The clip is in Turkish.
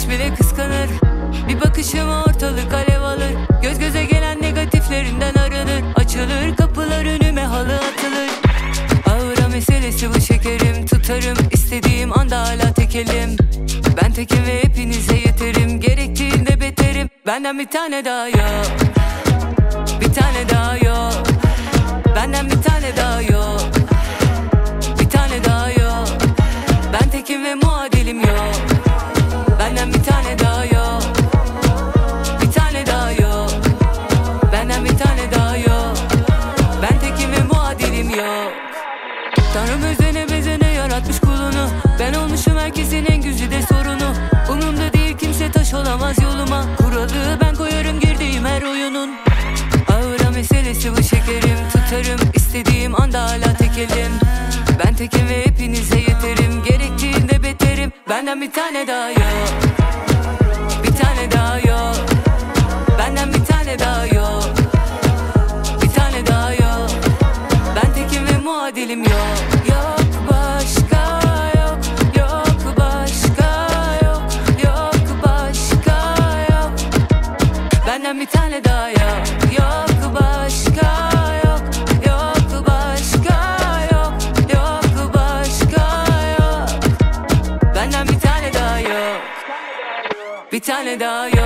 arkadaş bile kıskanır. Bir bakışıma ortalık alev alır. Göz göze gelen negatiflerinden arınır. Açılır kapılar önüme, halı atılır. Ağıra meselesi bu şekerim. Tutarım istediğim anda hala tek elim. Ben tekim ve hepinize yeterim. Gerektiğinde beterim. Benden bir tane daha yok. Bir tane daha yok. Benden bir tane daha yok. Bir tane daha yok. Ben tekim ve muadilim yok. Benden bir tane daha yok. Bir tane daha yok. Benden bir tane daha yok. Ben tekim ve muadilim yok. Tanrım özene bezene yaratmış kulunu. Ben olmuşum herkesin en güzide sorunu. Umurumda değil kimse taş olamaz yoluma. Kuralı ben koyarım girdiğim her oyunun. Ağıra meselesi bu şekerim. Tutarım istediğim anda hala tek elim. Ben tekim ve hepinize yeterim. Gerektiğinde beterim. Benden bir tane daha yok. Bir tane daha yok. Benden bir tane daha yok. Bir tane daha yok. Ben tekim ve muadilim yok. Yok başka yok. Yok başka yok. Yok başka yok. Benden bir tane daha yok. Yok başka yok. Yok başka yok. Yok başka yok. Benden bir tane daha yok. Bir tane daha yok.